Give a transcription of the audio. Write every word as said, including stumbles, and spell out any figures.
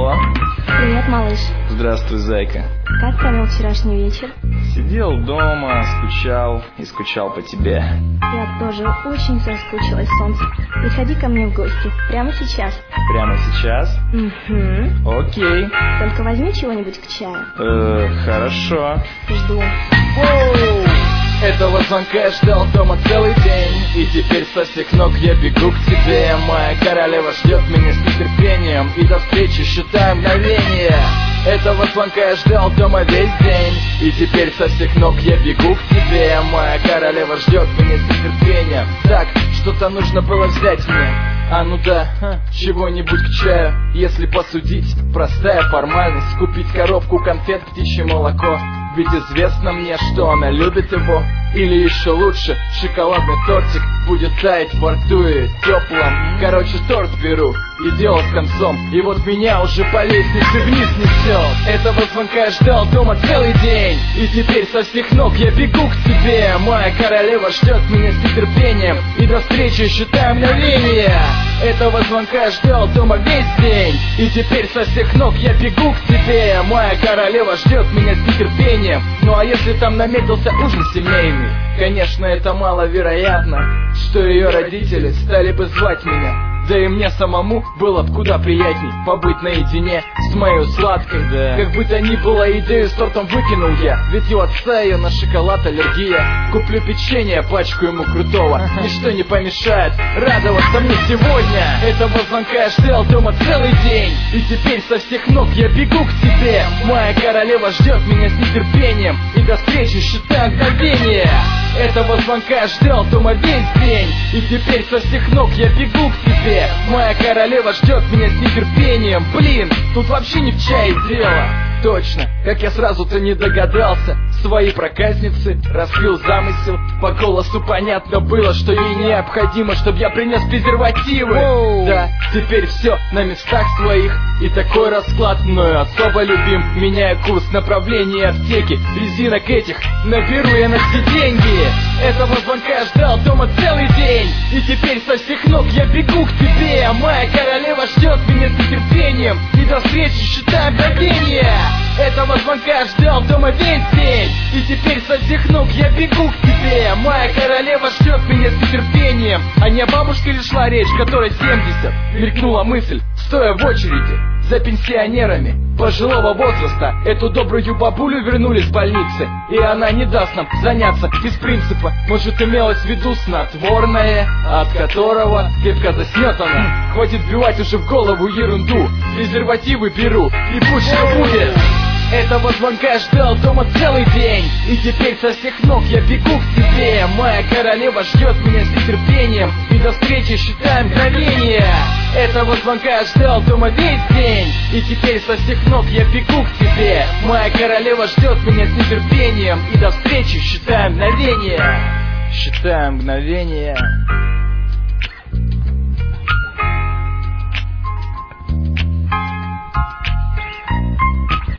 Алло. Привет, малыш. Здравствуй, зайка. Как провел вчерашний вечер? Сидел дома, скучал и скучал по тебе. Я тоже очень соскучилась, солнце. Приходи ко мне в гости. Прямо сейчас. Прямо сейчас? Угу. Окей. Только возьми чего-нибудь к чаю. Э, хорошо. Жду. Воу! Этого звонка я ждал дома целый день, и теперь со всех ног я бегу к тебе. Моя королева ждет меня с нетерпением, и до встречи считаю мгновения. Этого звонка я ждал дома весь день, и теперь со всех ног я бегу к тебе. Моя королева ждет меня с нетерпением. Так, что-то нужно было взять мне. А ну да, чего-нибудь к чаю. Если посудить, простая формальность. Купить коробку конфет, птичье молоко. Ведь известно мне, что она любит его. Или еще лучше, шоколадный тортик будет таять во рту и теплом. Короче, торт беру, и дело с концом. И вот меня уже по лестнице вниз несет. Этого звонка я ждал дома целый день, и теперь со всех ног я бегу к тебе. Моя королева ждет меня с нетерпением, и до встречи считаю мгновения. Этого звонка я ждал дома весь день, и теперь со всех ног я бегу к тебе. Моя королева ждет меня с нетерпением. Ну а если там наметился ужин семейный, конечно, это маловероятно, что ее родители стали бы звать меня. Да и мне самому было бы куда приятней побыть наедине с моей сладкой. Да. Как бы то ни было, идею с тортом выкинул я, ведь у отца ее на шоколад аллергия. Куплю печенье, пачку ему крутого, ничто не помешает радоваться мне сегодня. Этого звонка я ждал дома целый день, и теперь со всех ног я бегу к тебе. Моя королева ждет меня с нетерпением, и до встречи считаю мгновения. Этого звонка я ждал дома весь день, и теперь со всех ног я бегу к тебе. Моя королева ждет меня с нетерпением. Блин, тут вообще не в чае дело. Точно, как я сразу-то не догадался. Своей проказницы раскрыл замысел. По голосу понятно было, что ей необходимо, чтобы я принес презервативы. Воу. Да, теперь все на местах своих, и такой расклад мною особо любим. Меняя курс направления аптеки, резинок этих наберу я на все деньги. Этого звонка я ждал дома целый день, и теперь со всех ног я бегу к тебе. Моя королева ждет меня с нетерпением, и до встречи считаю мгновения. Этого звонка я ждал дома весь день, и теперь со всех ног я бегу к тебе. Моя королева ждет меня с нетерпением. А не о бабушке ли шла речь, которой семьдесят? Мелькнула мысль, стоя в очереди за пенсионерами пожилого возраста. Эту добрую бабулю вернули с больницы, и она не даст нам заняться из принципа. Может, имелось в виду снотворное, от которого крепко заснет она. Хватит вбивать уже в голову ерунду, презервативы беру, и пусть что будет. Этого звонка я ждал дома целый день, и теперь со всех ног я бегу к тебе. Моя королева ждет меня с нетерпением, и до встречи считаю мгновения. Этого звонка я ждал дома весь день, и теперь со всех ног я бегу к тебе. Моя королева ждет меня с нетерпением, и до встречи считаю мгновения. Считаю мгновения.